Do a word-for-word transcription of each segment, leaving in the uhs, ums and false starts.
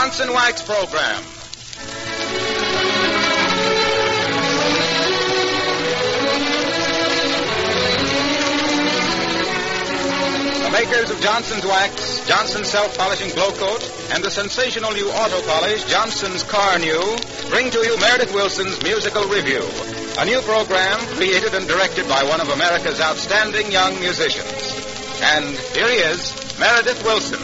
Johnson Wax program. The makers of Johnson's Wax, Johnson's Self-Polishing Glow Coat, and the sensational new auto polish, Johnson's Car New, bring to you Meredith Wilson's Musical Review, a new program created and directed by one of America's outstanding young musicians. And here he is, Meredith Wilson.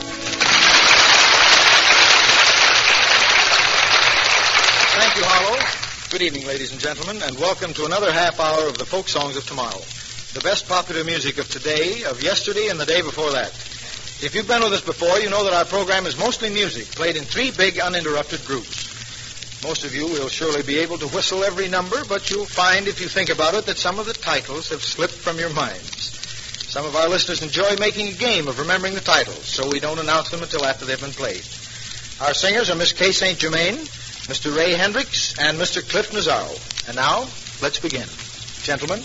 Thank you, Harlow. Good evening, ladies and gentlemen, and welcome to another half hour of the folk songs of tomorrow. The best popular music of today, of yesterday, and the day before that. If you've been with us before, you know that our program is mostly music, played in three big uninterrupted groups. Most of you will surely be able to whistle every number, but you'll find, if you think about it, that some of the titles have slipped from your minds. Some of our listeners enjoy making a game of remembering the titles, so we don't announce them until after they've been played. Our singers are Miss Kay Saint Germain, Mister Ray Hendricks, and Mister Cliff Nazaro. And now, let's begin. Gentlemen.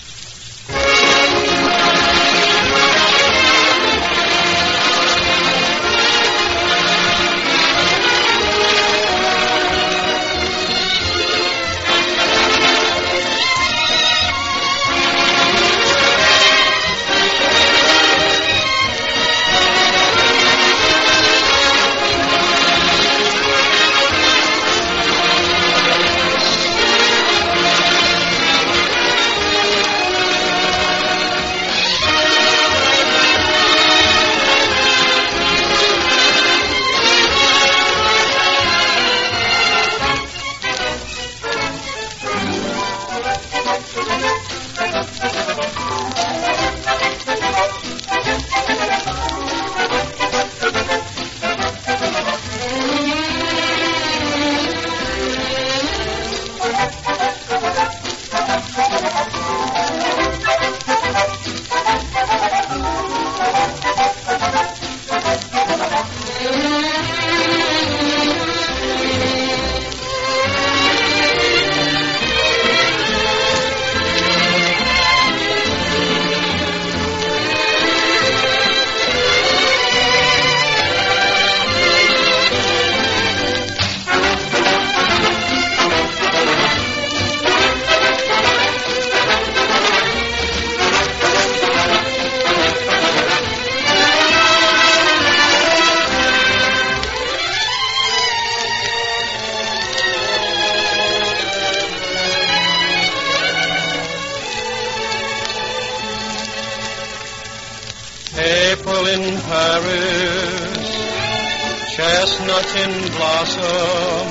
April in Paris, chestnuts in blossom,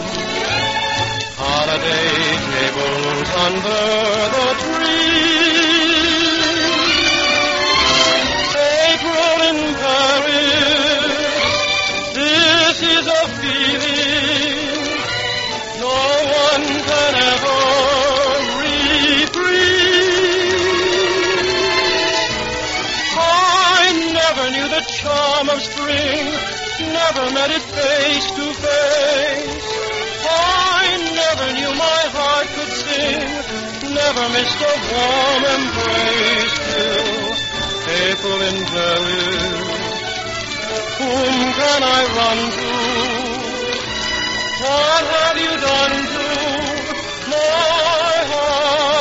holiday tables under the tree. April in Paris, this is a feeling no one can ever the charm of spring, never met it face to face. I never knew my heart could sing, never missed a warm embrace till April in Paris. Whom can I run to? What have you done to my heart?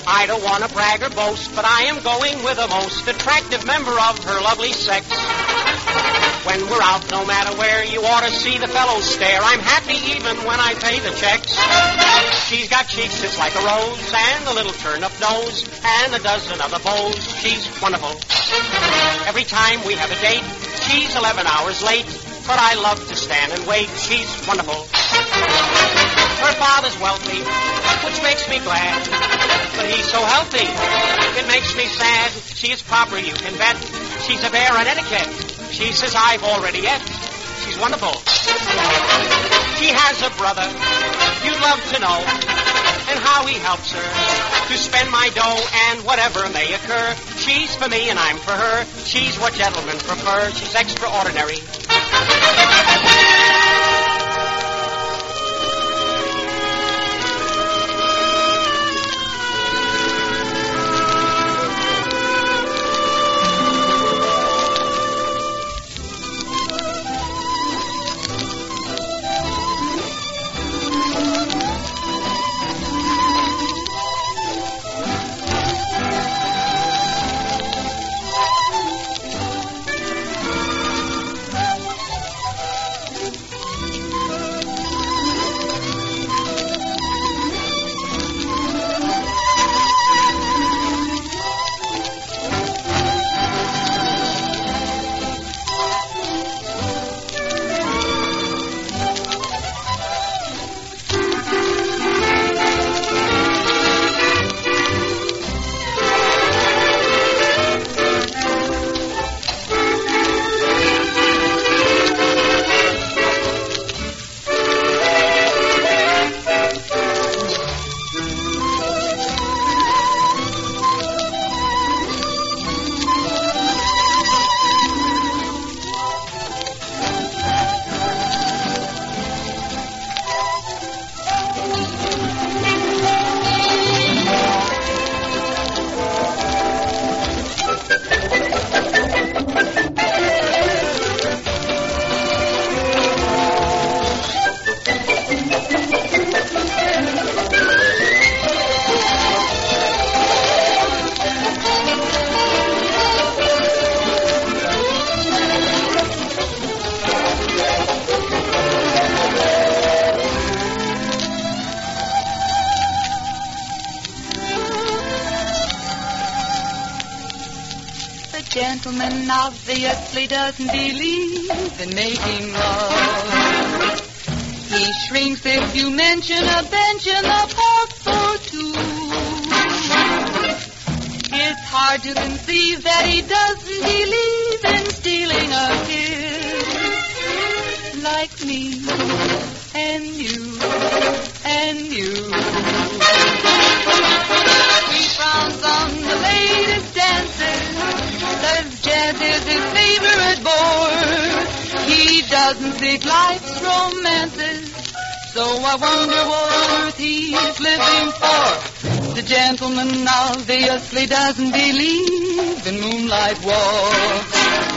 I don't want to brag or boast, but I am going with the most attractive member of her lovely sex. When we're out, no matter where, you ought to see the fellows stare. I'm happy even when I pay the checks. She's got cheeks just like a rose, and a little turn-up nose, and a dozen other bows. She's wonderful. Every time we have a date, she's eleven hours late, but I love to stand and wait. She's wonderful. Her father's wealthy, which makes me glad, but he's so healthy, it makes me sad. She is proper, you can bet. She's a bear on etiquette. She says I've already ate. She's wonderful. She has a brother you'd love to know, and how he helps her to spend my dough, and whatever may occur, she's for me and I'm for her. She's what gentlemen prefer. She's extraordinary. Gentleman obviously doesn't believe in making love. He shrinks if you mention a bench in the park for two. It's hard to conceive that he doesn't believe in stealing a kiss, like me and you and you. We frowns on the latest dances, says jazz is his favorite board. He doesn't seek life's romances, so I wonder what on earth he's living for. The gentleman obviously doesn't believe in moonlight walks.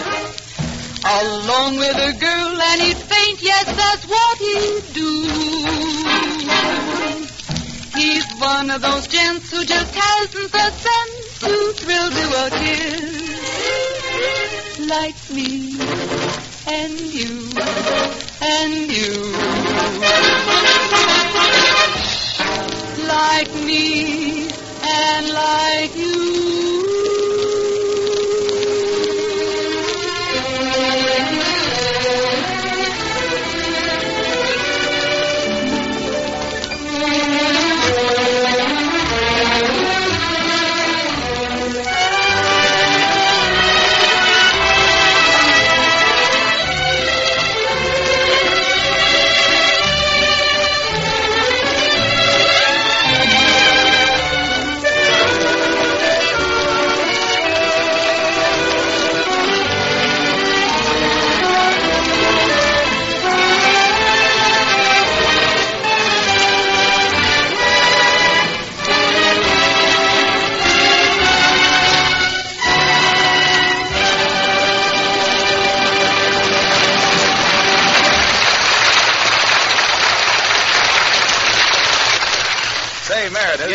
Alone with a girl and he'd faint, yes, that's what he'd do. He's one of those gents who just hasn't the sense to thrill to a kiss, like me and you and you, like me and like you.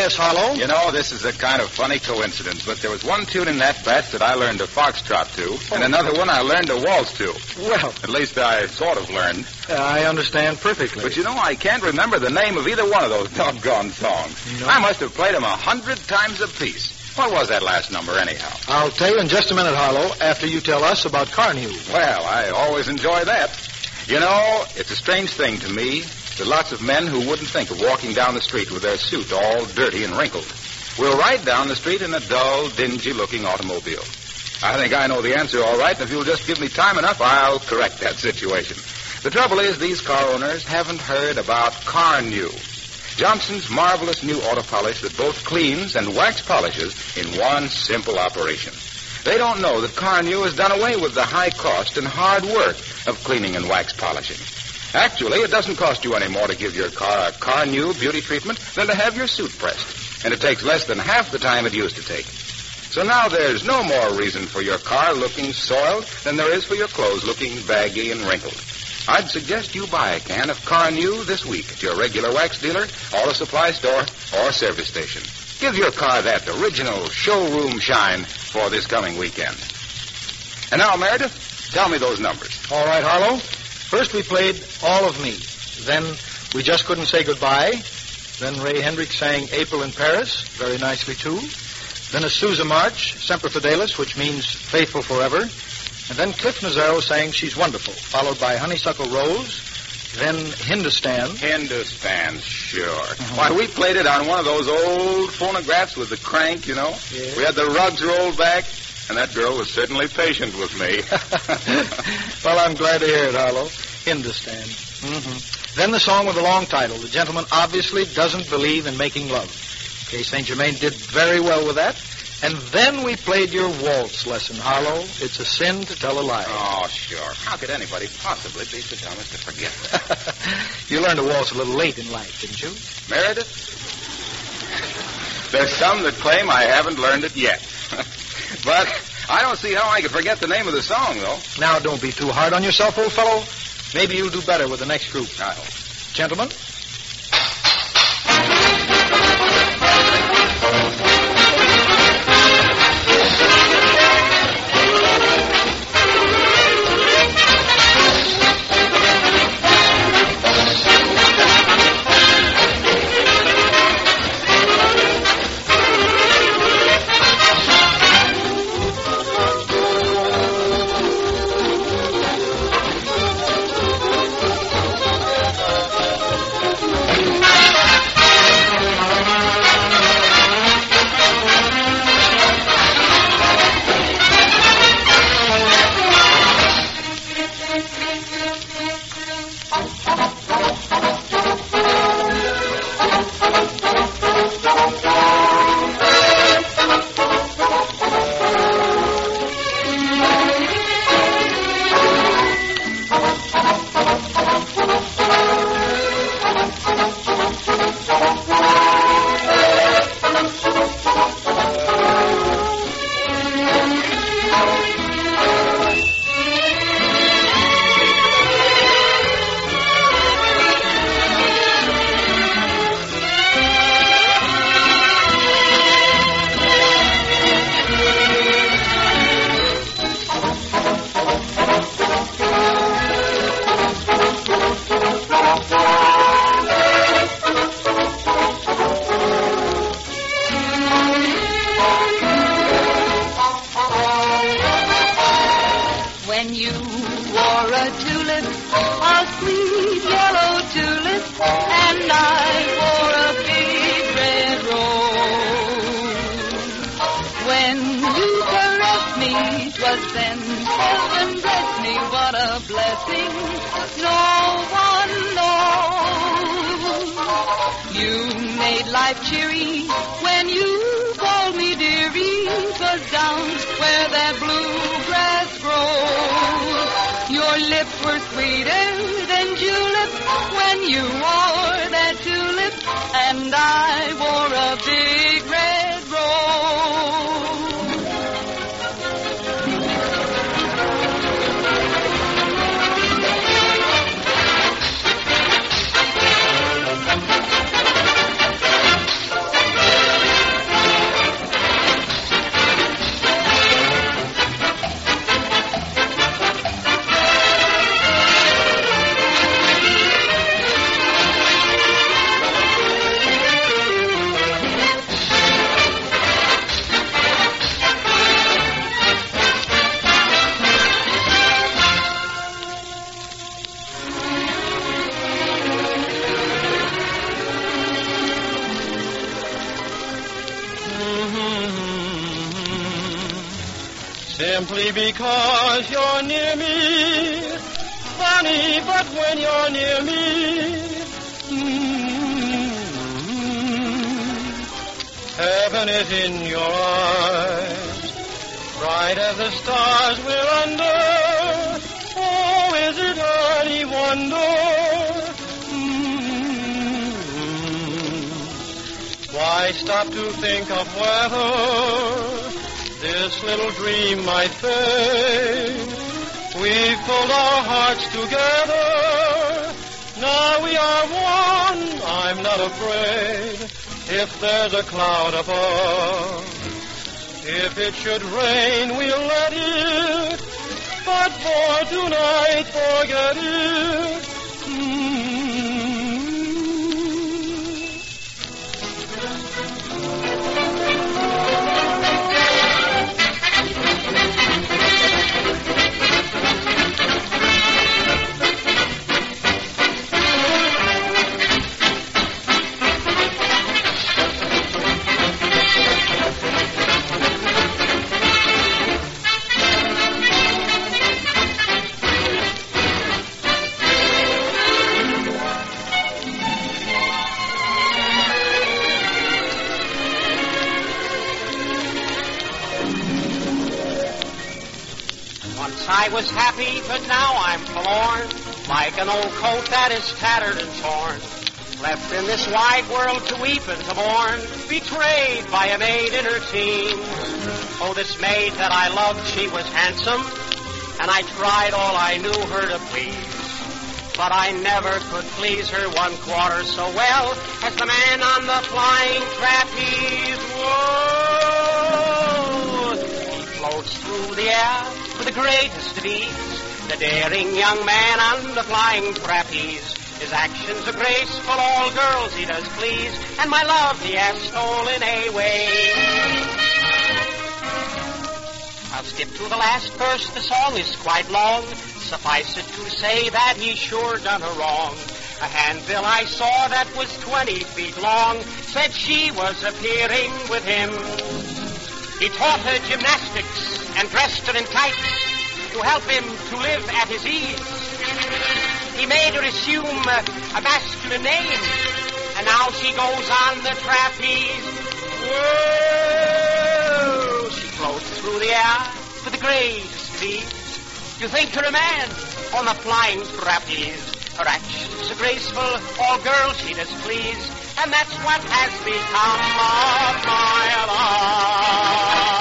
Yes, Harlow? You know, this is a kind of funny coincidence, but there was one tune in that batch that I learned to foxtrot to, oh. and another one I learned to waltz to. Well. At least I sort of learned. Uh, I understand perfectly. But you know, I can't remember the name of either one of those doggone songs. No. I must have played them a hundred times apiece. What was that last number, anyhow? I'll tell you in just a minute, Harlow, after you tell us about Carnew. Well, I always enjoy that. You know, it's a strange thing to me that lots of men who wouldn't think of walking down the street with their suit all dirty and wrinkled will ride down the street in a dull, dingy-looking automobile. I think I know the answer all right, and if you'll just give me time enough, I'll correct that situation. The trouble is these car owners haven't heard about Carnew, Johnson's marvelous new auto polish that both cleans and wax polishes in one simple operation. They don't know that Carnew has done away with the high cost and hard work of cleaning and wax polishing. Actually, it doesn't cost you any more to give your car a Carnew beauty treatment than to have your suit pressed. And it takes less than half the time it used to take. So now there's no more reason for your car looking soiled than there is for your clothes looking baggy and wrinkled. I'd suggest you buy a can of Carnew this week at your regular wax dealer, auto supply store, or service station. Give your car that original showroom shine for this coming weekend. And now, Meredith, tell me those numbers. All right, Harlow. First we played All of Me. Then We Just Couldn't Say Goodbye. Then Ray Hendricks sang April in Paris, very nicely, too. Then a Sousa March, Semper Fidelis, which means faithful forever. And then Cliff Nazaro sang She's Wonderful, followed by Honeysuckle Rose. Then Hindustan. Hindustan, sure. Uh-huh. Why, we played it on one of those old phonographs with the crank, you know. Yeah. We had the rugs rolled back, and that girl was certainly patient with me. Well, I'm glad to hear it, Harlow. Hindustan. Mm-hmm. Then the song with the long title, The Gentleman Obviously Doesn't Believe in Making Love. Kay Saint Germain did very well with that. And then we played your waltz lesson, Harlow. It's a sin to tell a lie. Oh, sure. How could anybody possibly be so dumb as to forget that? You learned to waltz a little late in life, didn't you? Meredith? There's some that claim I haven't learned it yet. But I don't see how I could forget the name of the song, though. Now, don't be too hard on yourself, old fellow. Maybe you'll do better with the next group. I hope. Gentlemen? When you wore a tulip, a sweet yellow tulip, and I wore a big red rose. When you caressed me, 'twas then heaven blessed me. What a blessing no one knows. You made life cheery when you called me dearie. 'Twas down where that bluegrass grows. Your lips were sweeter than juleps when you wore that tulip, and I wore a big red rose. Simply because you're near me. Funny, but when you're near me, mm-hmm, heaven is in your eyes. Bright as the stars we're under. Oh, is it any wonder? Mm-hmm. Why stop to think of whether this little dream might fade? We've pulled our hearts together. Now we are one. I'm not afraid if there's a cloud above. If it should rain, we'll let it. But for tonight, forget it. Mm-hmm. I was happy, but now I'm forlorn, like an old coat that is tattered and torn, left in this wide world to weep and to mourn, betrayed by a maid in her teens. Oh, this maid that I loved, she was handsome, and I tried all I knew her to please, but I never could please her one quarter so well as the man on the flying trapeze. Whoa! He floats through the air with the greatest of ease, the daring young man on the flying trapeze. His actions are graceful, all girls he does please, and my love he has stolen away. I'll skip to the last verse, the song is quite long. Suffice it to say that he sure done her wrong. A handbill I saw that was twenty feet long said she was appearing with him. He taught her gymnastics and dressed her in tights to help him to live at his ease. He made her assume a, a masculine name, and now she goes on the trapeze. Whoa! She floats through the air with the greatest ease. You think her a man on the flying trapeze. Her actions are graceful, all girls she does please, and that's what has become of my love.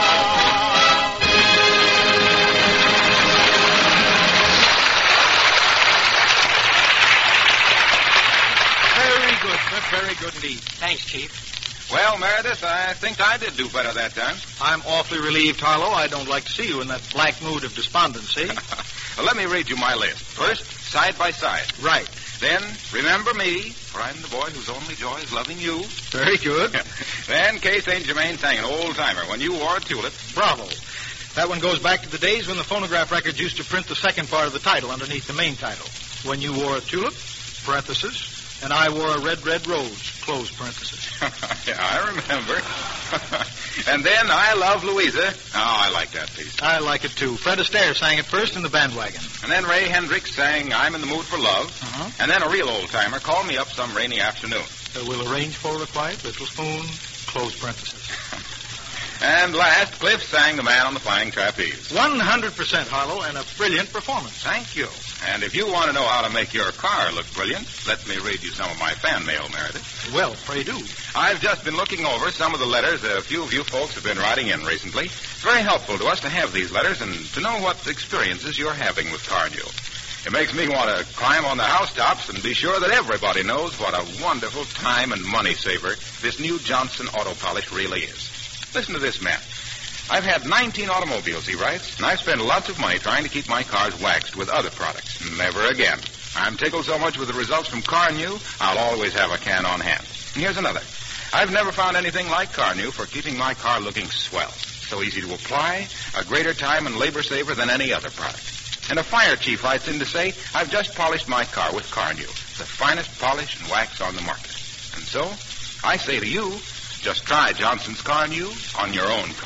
Very good, Smith. Very good indeed. Thanks, Chief. Well, Meredith, I think I did do better that time. I'm awfully relieved, Harlow. I don't like to see you in that black mood of despondency. Well, let me read you my list. First, side by side. Right. Then, remember me, for I'm the boy whose only joy is loving you. Very good. Then, Kay Saint Germain sang an old-timer, When You Wore a Tulip. Bravo. That one goes back to the days when the phonograph records used to print the second part of the title underneath the main title. When You Wore a Tulip, parenthesis, and I wore a red, red rose, close parenthesis. Yeah, I remember. And then I Love Louisa. Oh, I like that piece. I like it, too. Fred Astaire sang it first in the bandwagon. And then Ray Hendricks sang I'm in the Mood for Love. Uh-huh. And then a real old-timer called me up some rainy afternoon. Uh, we'll arrange for a quiet little spoon, close parenthesis. And last, Cliff sang The Man on the Flying Trapeze. one hundred percent, Harlow, and a brilliant performance. Thank you. And if you want to know how to make your car look brilliant, let me read you some of my fan mail, Meredith. Well, pray do. I've just been looking over some of the letters a few of you folks have been writing in recently. It's very helpful to us to have these letters and to know what experiences you're having with Carnew. It makes me want to climb on the housetops and be sure that everybody knows what a wonderful time and money saver this new Johnson auto polish really is. Listen to this, man. I've had nineteen automobiles, he writes, and I've spent lots of money trying to keep my cars waxed with other products. Never again. I'm tickled so much with the results from Carnew, I'll always have a can on hand. And here's another. I've never found anything like Carnew for keeping my car looking swell. So easy to apply, a greater time and labor saver than any other product. And a fire chief writes in to say, I've just polished my car with Carnew, the finest polish and wax on the market. And so, I say to you, just try Johnson's Carnew on your own car.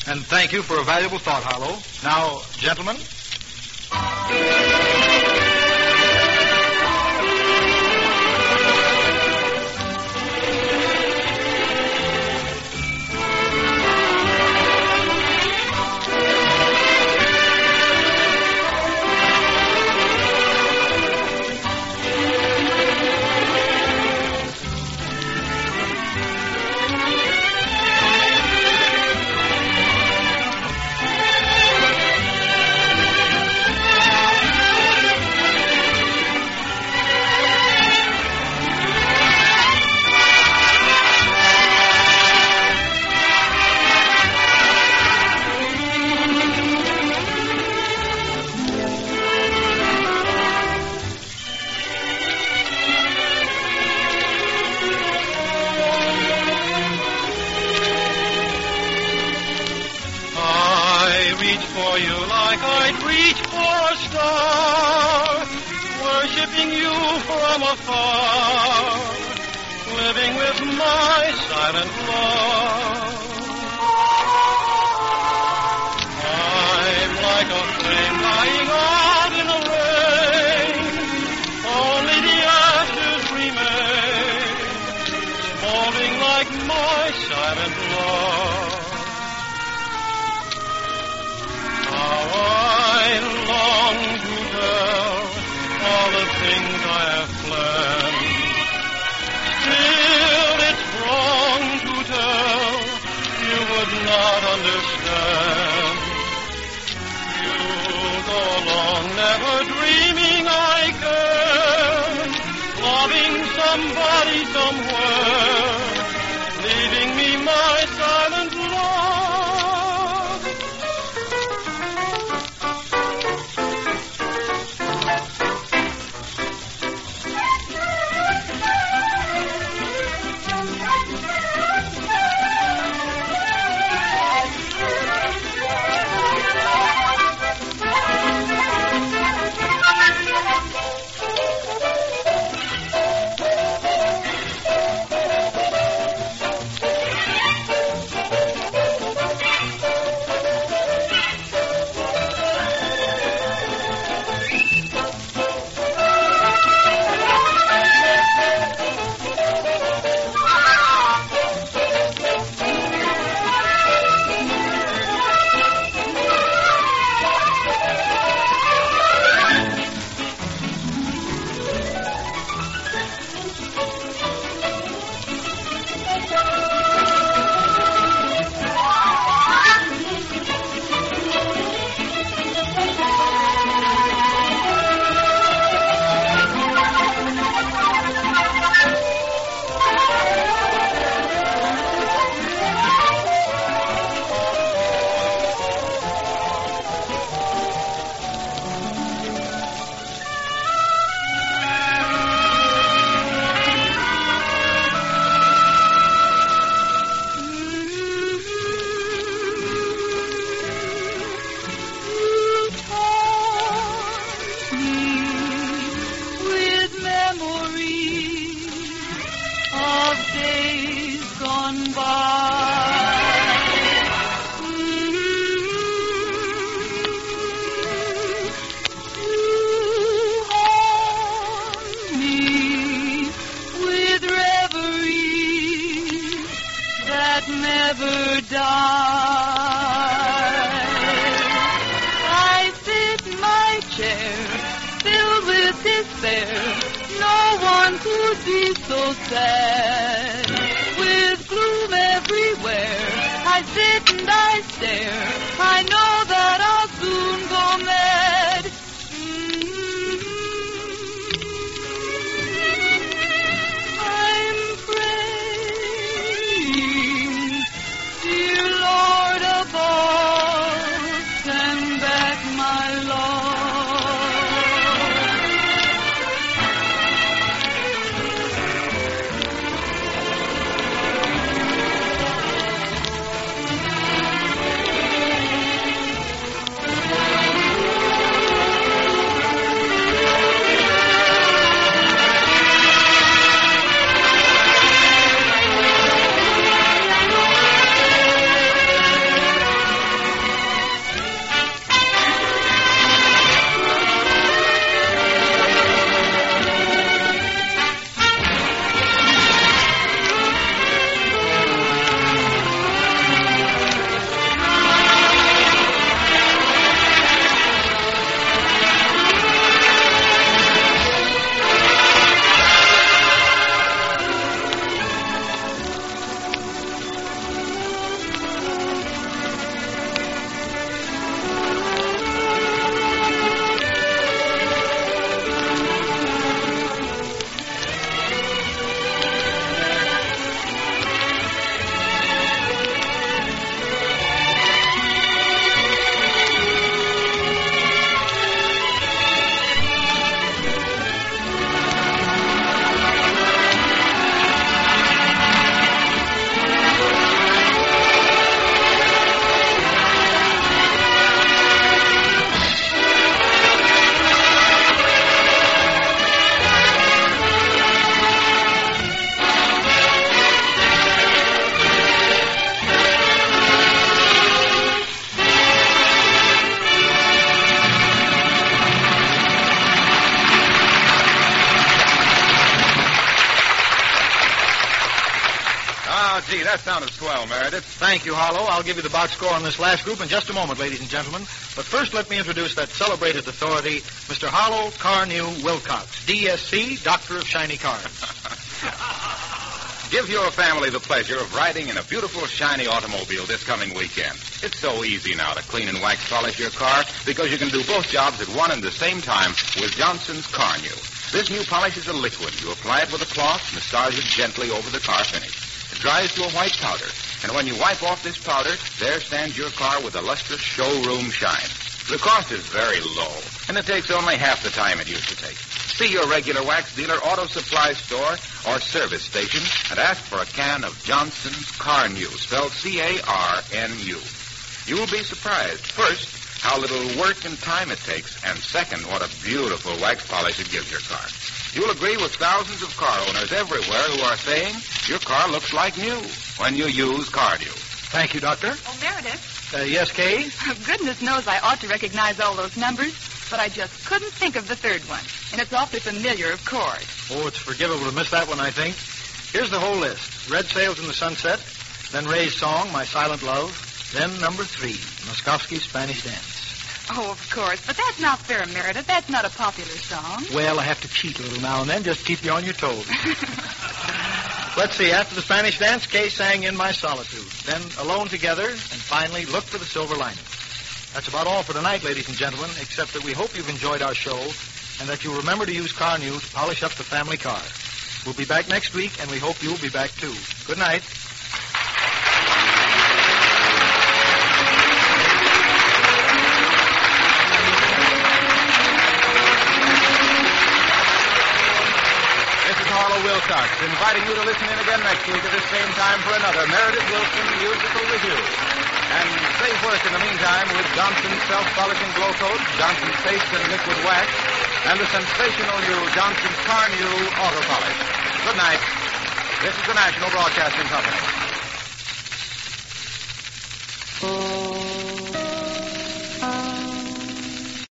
And thank you for a valuable thought, Harlow. Now, gentlemen. For you like I'd reach for a star, worshiping you from afar, living with my silent love. I'm like a flame lying out in the rain, only the ashes remain, smoldering like my silent love. I long to tell all the things I have planned. Still, it's wrong to tell. You would not understand. You go along never dreaming I can, loving somebody somewhere, leaving me my silent love. Never die. I sit in my chair, filled with despair. No one could be so sad. With gloom everywhere, I sit and I stare. I know that I'll soon go mad. That sounded swell, Meredith. Thank you, Harlow. I'll give you the box score on this last group in just a moment, ladies and gentlemen. But first, let me introduce that celebrated authority, Mister Harlow Carnew Wilcox, D S C, Doctor of Shiny Cars. Give your family the pleasure of riding in a beautiful, shiny automobile this coming weekend. It's so easy now to clean and wax polish your car because you can do both jobs at one and the same time with Johnson's Carnew. This new polish is a liquid. You apply it with a cloth, massage it gently over the car finish. It dries to a white powder, and when you wipe off this powder, there stands your car with a lustrous showroom shine. The cost is very low, and it takes only half the time it used to take. See your regular wax dealer, auto supply store, or service station, and ask for a can of Johnson's Carnew, spelled C A R N U. You'll be surprised, first, how little work and time it takes, and second, what a beautiful wax polish it gives your car. You'll agree with thousands of car owners everywhere who are saying your car looks like new when you use Carnew. Thank you, Doctor. Oh, Meredith, Uh, yes, Kay? goodness knows I ought to recognize all those numbers, but I just couldn't think of the third one. And it's awfully familiar, of course. Oh, it's forgivable to miss that one, I think. Here's the whole list. Red Sails in the Sunset, then Ray's song, My Silent Love, then number three, Moskowski's Spanish Dance. Oh, of course. But that's not fair, Meredith. That's not a popular song. Well, I have to cheat a little now and then, just to keep you on your toes. Let's see. After the Spanish Dance, Kay sang In My Solitude. Then Alone Together, and finally Look for the Silver Lining. That's about all for tonight, ladies and gentlemen, except that we hope you've enjoyed our show and that you'll remember to use Carnew to polish up the family car. We'll be back next week, and we hope you'll be back, too. Good night. Harlow Wilcox, inviting you to listen in again next week at this same time for another Meredith Wilson musical review. And safe work in the meantime with Johnson's self-polishing glow coat, Johnson's paste and liquid wax, and the sensational new Johnson's Carnew auto polish. Good night. This is the National Broadcasting Company.